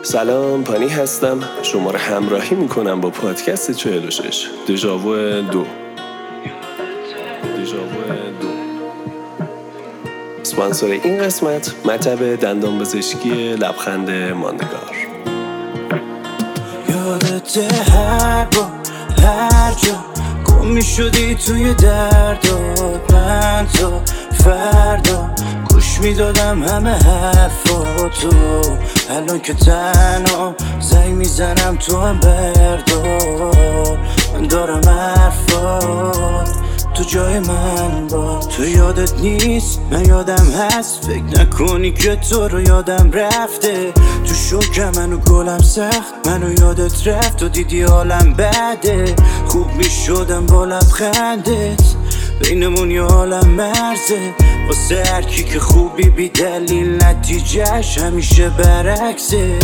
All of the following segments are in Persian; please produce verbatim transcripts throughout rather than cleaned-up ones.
سلام، پانی هستم. شما رو همراهی میکنم با پادکست چهل و شش دژاوو دو دژاوو دو. اسپانسر این قسمت مطب دندان پزشکی لبخند ماندگار. یادت هر با هر جا گم میشدی توی درد و من تا فردا گوش میدادم همه حرفاتو. الان که تنها زنگ میزنم تو هم بردار، من دارم حرفات تو جای من با. تو یادت نیست من یادم هست، فکر نکنی که تو رو یادم رفته. تو شوکم منو گلم سخت، منو یادت رفت و دیدی حالم بده. خوب میشدم با لبخندت، بینمون یه حالم مرزه. واسه هر کی که خوبی بی دلیل نتیجهش همیشه برعکسه.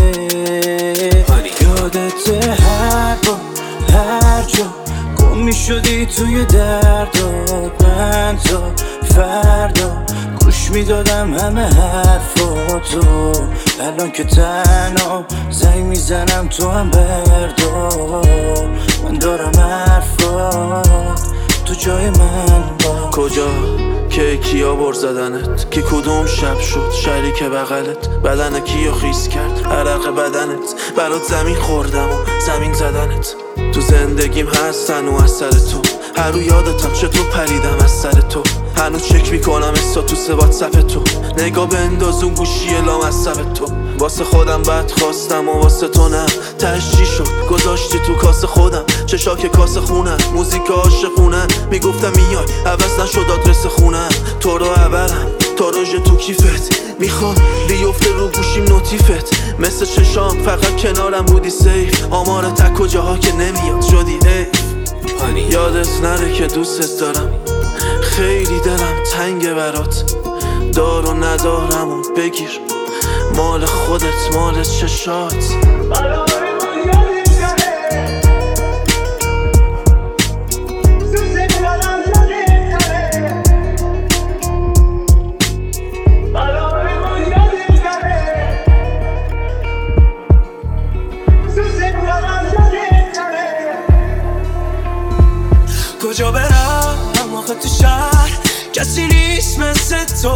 یادت هر با هر جا گم میشدی توی دردات، من تا فردا گوش میدادم همه حرفاتو. الان که تنها زنگ میزنم تو هم بردار، من دارم حرفات تو جای من با. کجا که کیا بر زدنت، که کدوم شب شد شریک بغلت، بدن کیو خیس کرد عرق بدنت، برات زمین خوردم و زمین زدنت. تو زندگیم هستن و از سر تو، هر رو یادتم چطور پریدم از سر تو. هنو چک میکنم استاتوس واتساپ تو، نگاه بنداز اون گوشی لامصب تو. واسه خودم بد خواستم و واسه تو نه، تهش چی شد گذاشتی تو کاسه خودم. چشا که کاسه خونن، موزیک عاشقونن، میگفتم میای عوض نشد آدرس خونن. تو رو عبرم تا روژه تو کیفت، میخوام بیفته رو گوشیم نوتیفت. مثل چشام فقط کنارم بودی سیف، آمار تک و جاها که نمیاد شدی حیف. یادت نره که دوستت دارم، خیلی دلم تنگه برات. دار و ندارم و بگیر، مال خودت مال چشات. کجا برم آخه تو شهر کسی نیست مثل تو.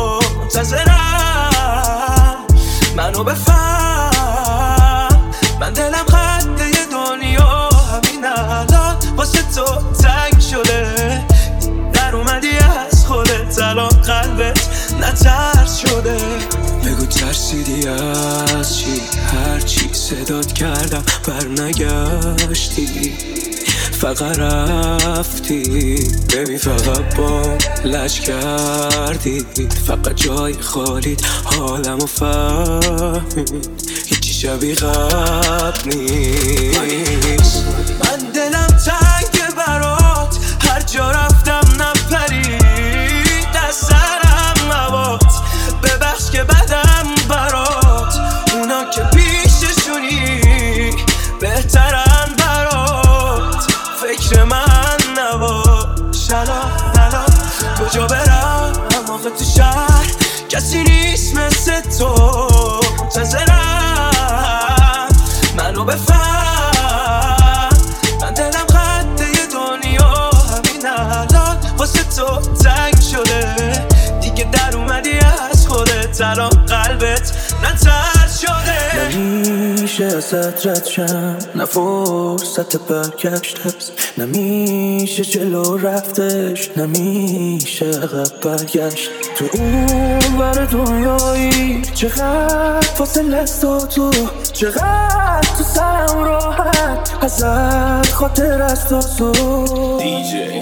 منتظرم منو بفهم، من دلم خنده دنیا همین الان واسه تو تنگ شده. در اومدی از خودت، الان قلبت نترس شده. بگو ترسیدی از چی؟ هر چی صدات کردم بر نگشتی، فقط رفتی. ببین فقط با لج کردی، فقط جای خالیت حالمو فهمید. هیچی شبیه قبل نیست. من دلم تنگه برات، هر جا رفتم نپرید از سرم موات. ببخش که بدم برات، اونا که پیششونی بهترن برات. فکر من نباش الان الان. کجا برم آخه تو شهر کسی نیست مثل تو. منتظرم منو بفهم، من دلم خنده دنیا همین الان واسه تو تنگ شده. دیگه در اومدی از خودت، الان قلبت نترس شده. نمیشه ازت رد شم، نه فرصت برگشت هست، نمیشه جلو رفتش، نمیشه عقب برگشت. تو اون بر دنیایی چقدر فاصله است و تو چقدر تو سرم راحت ازت خاطر است و تو. دیجی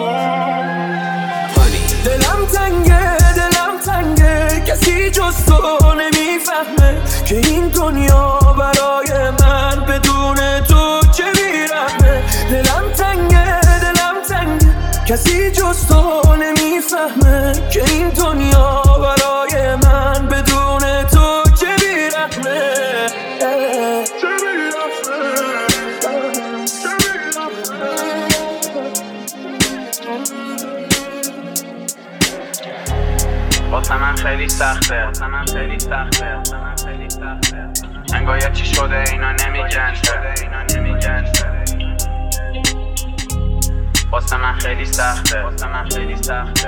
دلم تنگه دلم تنگه، کسی جز تو نمیفهمه که این دنیا برای من بدون تو چه بیرحمه. دلم تنگه دلم تنگه، کسی جز تو نمیفهمه که این دنیا برای من بدون تو چه بیرحمه. واسه من خیلی سخته، واسه من خیلی سخته، واسه من خیلی سخته. انگار چی شده اینا نمیگن واسه من خیلی سخته واسه من خیلی سخته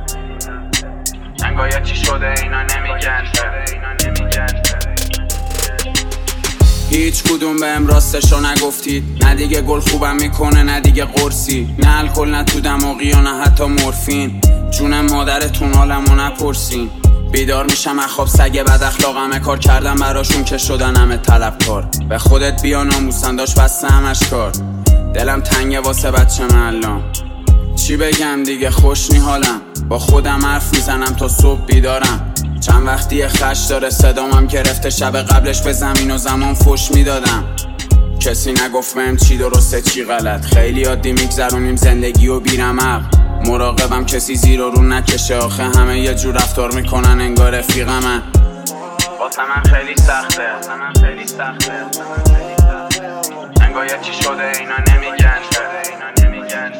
انگار چی شده اینا نمیگن اینا نمیگن هیچ کدوم بهم راستشو نگفتید، نه دیگه گل خوبم میکنه نه دیگه قرصی، نه الکل نه تو دماغی و نه حتی مورفین. جونم مادرتون حالمو نپرسین. بیدار میشم از خواب سگ بد اخلاقمه، کار کردم براشون که شدن همه طلبکار. به خودت بیا ناموسن داشت بسته همش کار. دلم تنگه واسه بچه الان، چی بگم دیگه خوش نی حالم. با خودم حرف میزنم تا صبح بیدارم. چند وقتی خش داره صدامم گرفته، شب قبلش به زمین و زمان فش میدادم. کسی نگفت بهم چی درسته چی غلط، خیلی عادی میگذرونیم زندگی و بیرمق. مراقبم کسی زیر و رو نکشه، آخه همه یه جور رفتار میکنن انگار رفیقمن. واسه من خیلی سخته واسه من خیلی سخته انگار چی شده اینا نمیگن اینا نمیگن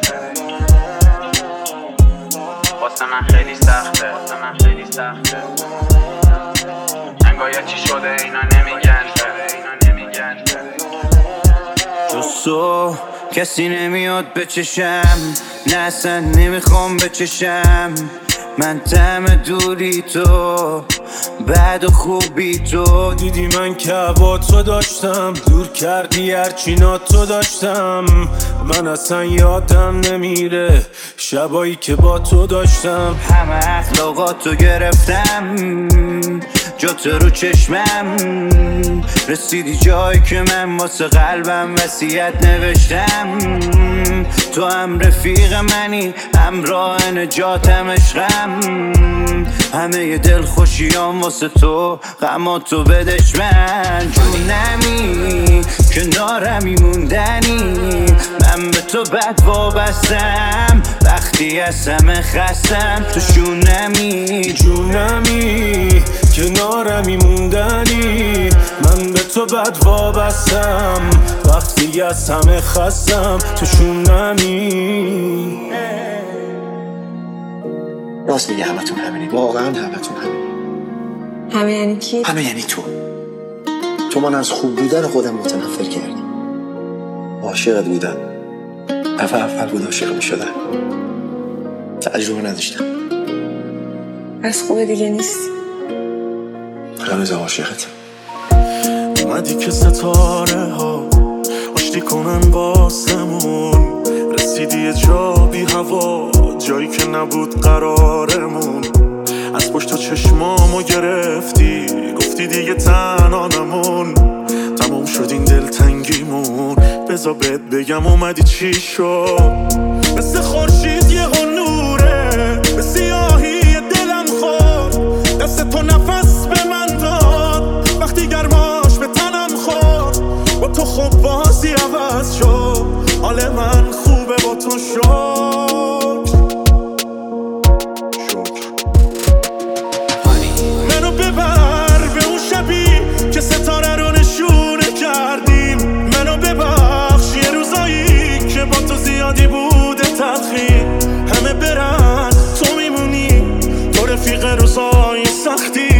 واسه من خیلی سخته واسه من خیلی سخته انگار چی شده اینا نمیگن اینا نمیگن جز تو کسی نمیاد بچشم، نه اصلا نمیخوام بچشم. من طعم دوری تو بعد و خوبی تو. دیدی من که با تو داشتم، دور کردی هرچی تو داشتم. من اصلا یادم نمیره شبایی که با تو داشتم. همه اخلاقاتو گرفتم جات رو چشمم، رسیدی جایی که من واسه قلبم وصیت نوشتم. تو هم رفیق منی، همراه نجاتم، عشقم. همه دل خوشیام واسه تو، غماتو بدش من. جونمی کنارمی موندنی، من به تو بد وابستم وقتی از همه خستم. تو شونمی جونمی کنارمی موندنی، من به تو بد وابستم وقتی از همه خستم. تو شونمی. راست میگه همتون همینی، واقعا همتون همینی. همه یعنی کی؟ همه یعنی تو. تو من از خوب بودن خودم متنفر کردی. عاشقت بودم، دفعه اول بود عاشق میشدم، تجربه نداشتم. از خوب دیگه نیستی. رمز عاشقت. اومدی که ستاره ها آشتی کنن واسمون، رسیدی یه جا بی هوا، جایی که نبود قرارمون. از پشت چشمامو گرفتی، گفتی دیگه تنها نمون. تمام شد این دلتنگیمون، بذار بهت بگم اومدی چی شد. مثل خورشید یه نوره به سیاهی دلم خورد. دست تو نفس به من داد وقتی گرماش به تنم خورد. با تو خوب بازی عوض شد، حال من خوبه با تو شد. منو ببر به اون شبی که ستاره رو نشونه کردیم. منو ببخش یه روزایی که با تو زیادی بوده تلخی. همه برن تو میمونی، تو رفیق روزای سختی.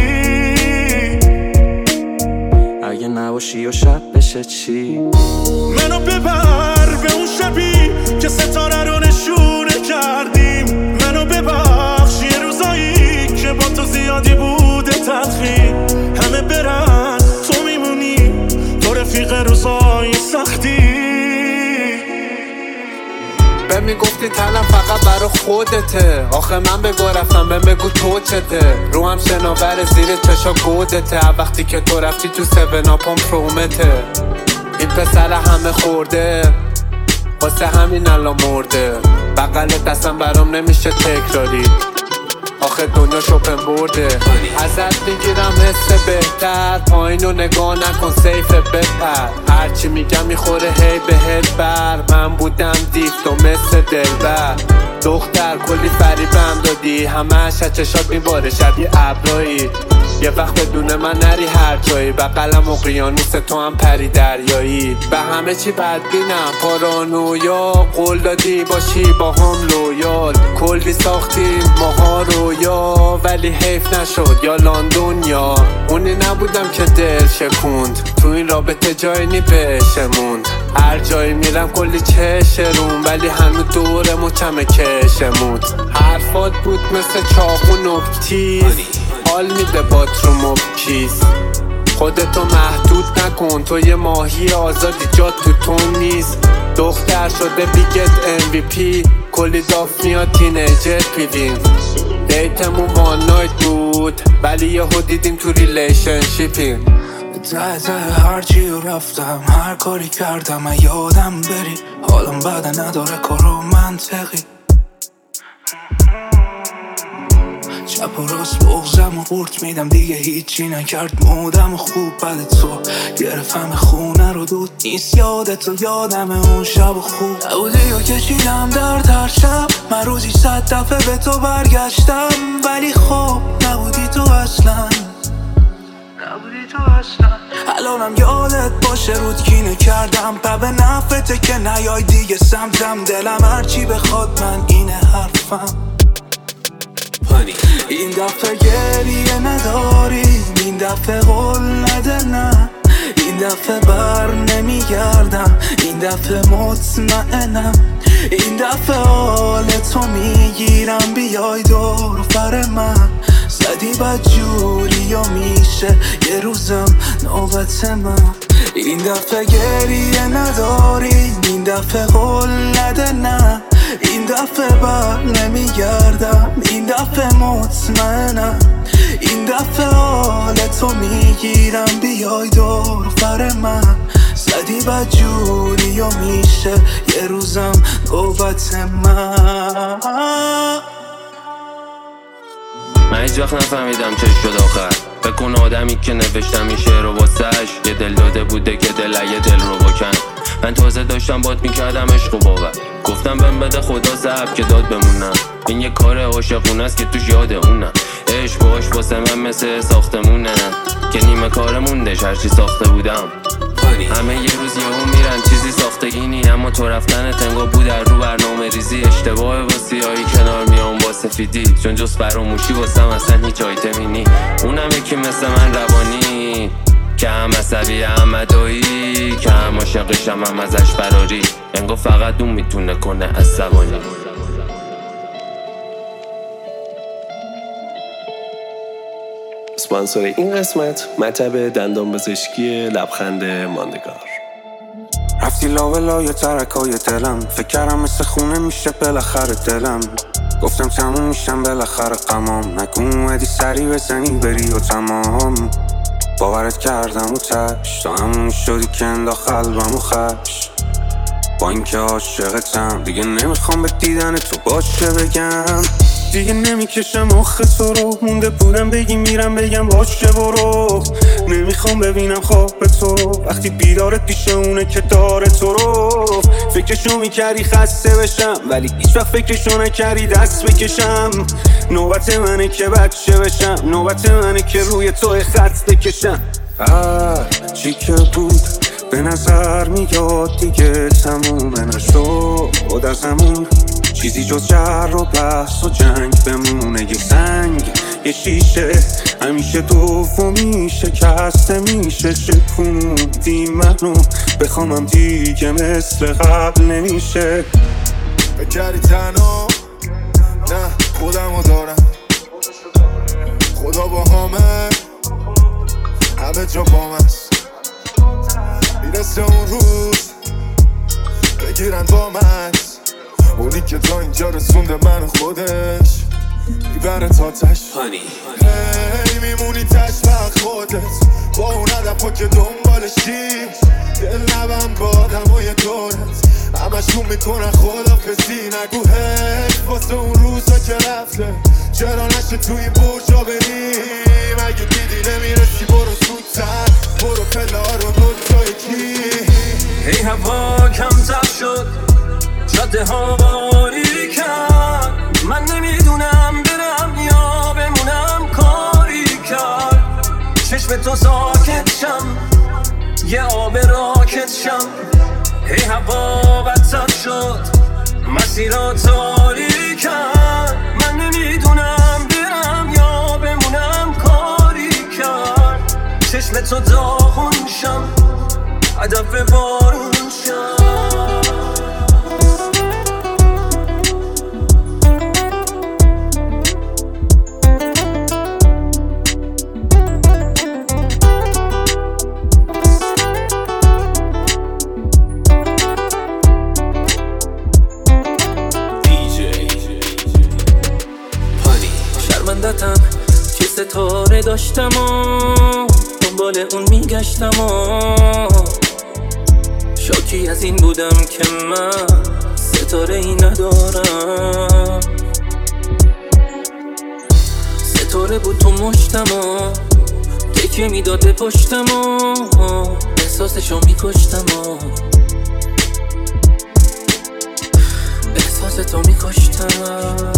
اگه نباشی و شب بشه چی؟ منو ببر به اون شبی که ستاره رو نشونه کردیم. منو ببخش یه روزایی که با تو زیادی بوده تلخی. همه برن تو میمونی، تو رفیق روزای سختی. به میگفتی تنم فقط برا خودته، آخه من بگو رفتم به بگو تو چته. رو هم شناور زیر چشا گودته، وقتی که تو رفتی تو سون آپام پرومته. این پسر همه خورده واسه همین الان مرده. بغلت اصلا برام نمیشه تکراری، آخه دنیا شپن برده. ازت میگیرم حس بهتر، پایینو نگاه نکن سیف بپر. هرچی میگم میخوره هی بهت بر. من بودم دیفت و مثل دلبر. دختر کلی فریبم دادی، همه از چشات میباره شبیه ابرایی. یه وقت بدون من نری هر جایی، بغلم اقیانوس تو هم پری دریایی. به همه چی بدبینم پارانویا، قول دادی باشی با هم لویال. کلی ساختیم ماها رویا ولی ولی حیف نشد، یا لندن یا اونی نبودم که دل شکوند. تو این رابطه جایی نی بشموند، هر جایی میرم کلی چشرون، ولی هنو دورمو کمه کشمود. حرفات بود مثل چاقو نکتیز، حال میده باتروم و کیز. خودتو محدود نکن، تو یه ماهی آزادی، جات تو تون نیست. دختر شده بیگت ام وی پی، کلی داف میاد تینیجر پیدیم. دیتمون وان نایت بود، ولی یهو دیدیم تو ریلیشنشیپیم. ته ته هرچی رفتم، هر کاری کردم یادم بری. حالم بده نداره کارو منطقی، چپ و راست بغزم و قورت میدم، دیگه هیچی نکرد مودم خوب. بعد تو گرفتم خونه رو دود نیست، یادتو یادم اون شب خوب نبودی و کشیدم درد هر شب. من روزی صد دفعه به تو برگشتم، ولی خب نبودی تو اصلا، نبودی تو اصلا. الانم یادت باشه رود کینه کردم، پا نفته که نیای دیگه سمتم. دلم هرچی بخواد من اینه حرفم. این دفعه گریه نداریم، این دفعه قول نده نه، این دفعه بر نمیگردم، این دفعه مطمئنم، این دفعه حال تو میگیرم. بیای دور بر من زدی بد جوری و میشه یه روزم نوبت من. این دفعه گریه نداریم، این دفعه قول نده نه، این دفعه بر نمیگردم، این دفعه مطمئنم، این دفعه حال تو میگیرم. بیای دور بر من زدی بد جوری و میشه یه روزم نوبت من. من هیچ وقت نفهمیدم چه شد آخر. بکن آدمی که نوشتم این شعر رو واسش، یه دل داده بوده که دل یه دل رو بکن. من تازه داشتم بات میکردم عشق و باور، گفتم بهم بده خدا صبر که داد بمونم. این یه کار عاشقونه است که توش یاد اونم. عشق باش واسه من مثل ساختمونه که نیمه کار موندش هرچی ساخته بودم. همه یه روز یهو میرن چیزی ساختگی نی، اما تو رفتن تنگا بود در رو برنامه ریزی. اشتباه با سیاهی کنار میام با سفیدی، چون جز فراموشی واسم اصلا هیچ آیتمی نی. اونم یکی مثل من روانی که هم عصبی هم عدایی، که هم عاشقشم هم ازش فراری. انگار فقط اون میتونه کنه عصبانی. اسپانسر این قسمت مطب دندان پزشکی لبخند ماندگار. رفتی لا لای ترکای دلم، فکر کردم مثل خونه میشه بالاخره دلم. گفتم تموم میشم بالاخره غمام، نگو اومدی سری بزنی بری و تمام. باورت کردم و تش تا همون شدی که انداخت قلبم و خش. با اینکه عاشقتم دیگه نمیخوام به دیدن تو باشه بگم. دیگه نمیکشم مخ تو رو، مونده بودم بگی میرم بگم باشه برو. نمیخوام ببینم خواب تو رو، وقتی بیدارت پیش اونه که داره تو رو. فکرشو میکردی خسته بشم، ولی هیچ وقت فکرشو نکردی دست بکشم. نوبت منه که بچه بشم، نوبت منه که روی تو خط بکشم. هر چی که بود به نظر میاد دیگه تمومه نشد از همون. چیزی جز جر و بحث و جنگ بمونه، یه سنگ یه شیشه همیشه دومی شکسته میشه. شکوندی منو بخوامم دیگه مثل قبل نمیشه. بکردی تنها نه خودمو دارم، خدا با همه همه جا بام است. میرسه اون روز بگیرن بامت، اونی که تا اینجا رسونده من خودش میبره تا تش. هی میمونی تش وقت خودت با اون هدفا که دنبالشی. دل نبم با آدمای دورت همشون میکنن خدافزی. نگو هی واسه اون روزا که رفته چرا نشه توی برجا بریم. اگه دیدی نمیرسی برو زودتر، برو پله ها رو دو تا یکی. هی هوا کم تب شد، جاده ها باریکن. من نمیدونم برم یا بمونم کاری کرد. چشم تو ساکت شم یه آب راکت شم. هی هوا بدتر شد مسیرها تاریکن. من نمیدونم برم یا دفعه بارون شد. شرمندتم که ستاره داشتم و دنبال اون میگشتم و شاکی از این بودم که من ستاره ای ندارم. ستاره بود تو مشتم و تکیه میداده پشتم و احساسشو میکشتم و احساستو میکشتم.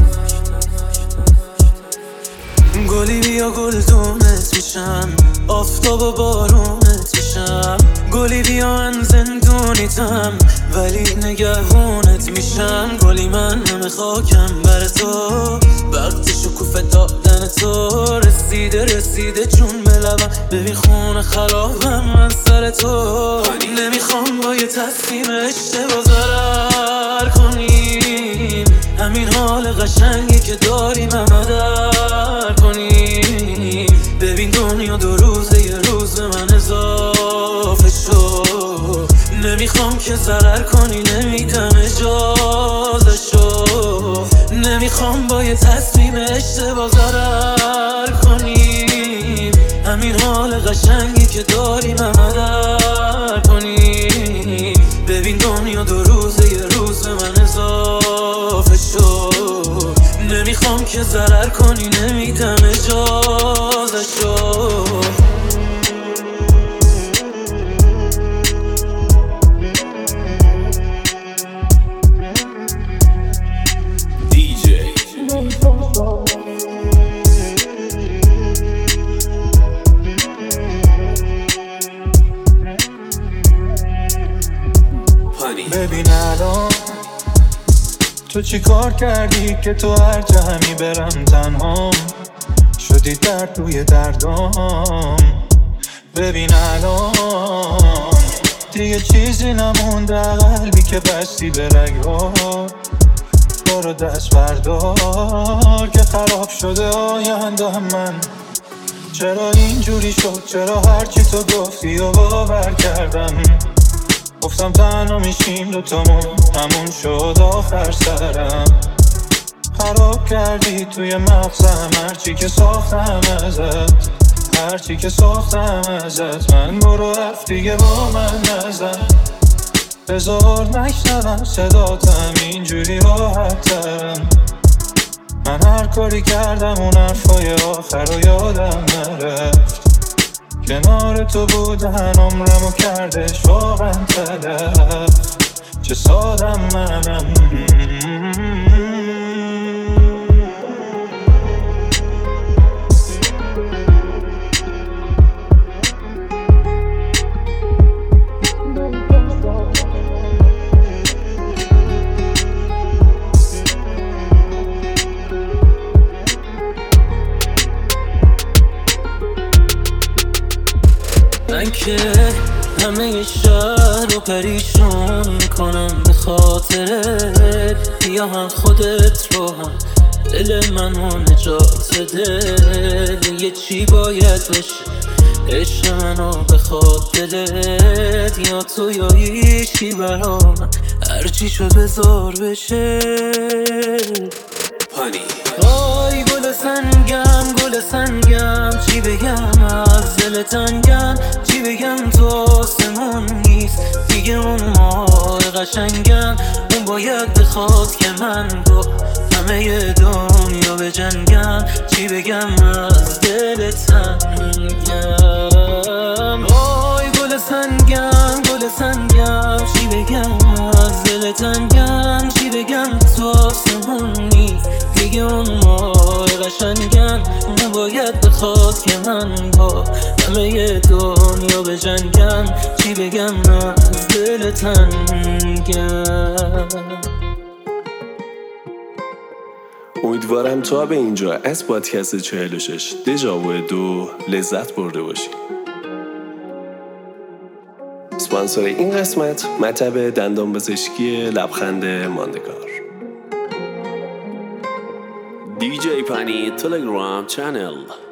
گلی بیا گلدونت میشم، آفتاب و بارونت میشم. گلی بیا من زندونیتم ولی نگهونت میشم. گلی من همه خاکم بر تو، وقتی شکوفه دادن تو رسیده رسیده جون به لبم. ببین خونه خرابم از سر تو. نمیخوام با یه تصمیم اشتباه ضرر کنیم، همین حال قشنگی که داریم همه در کنیم. ببین دنیا دو روزه یه روز به من اضافه شد. نمیخوام که ضرر کنی، نمیدم اجازه شد. نمیخوام با یه تصمیم اشتباه ضرر کنیم، همین حال قشنگی که داریم همه در کنیم. ببین دنیا دو روزه یه روز به من اضافه شد. نمیخوام که ضرر کنی، نمیدم اجازه شد. ببین الان تو چی کار کردی که تو هر جا همی برم تنهام شدی درد توی دردام. ببین الان دیگه چیزی نمونده قلبی که بستی به رگ‌ها. برو دست بردار که خراب شده آینده من. چرا اینجوری شد، چرا هرچی تو گفتی و باور کردم. گفتم تنها میشیم دوتامون، همون شد آخر سرم. خراب کردی توی مغزم هرچی که ساختم ازت، هرچی که ساختم ازت. من برو حرف دیگه با من نزن، بذار نشنوم صداتم اینجوری راحتم. من هر کاری کردم اون حرفای آخر رو یادم نرفت. کنار تو بودن عمرمو کردش واقعا تلف. چه سادم منم. من که همه شهر رو پریشون کنم به خاطرت. بیا هم خودت رو هم دل منو نجات بده. یه چی باید بشه عشق منو بخواد دلت. یا تو یا هیچی برا من، هرچی شد بذار بشه. پانی آی گل سنگم گل سنگم، چی بگم از دل تنگم. چی بگم تو آسمون نیست دیگه اون ماه قشنگم. اون باید بخواد که من با همه دنیا بجنگم. چی بگم از دل تنگم. آی گل سنگم گل سنگم، چی بگم از دل تنگم. چی بگم تو آسمون نیست دیگه اون ماه قشنگم. اون باید بخواد که من با همه دنیا بجنگم. چی بگم از دل تنگم. امیدوارم تا به اینجا از پادکست چهل و شش دژاوو دو لذت برده باشی. اسپانسر این قسمت مطب دندان پزشکی لبخند ماندگار. دی جی پنی تلگرام چنل.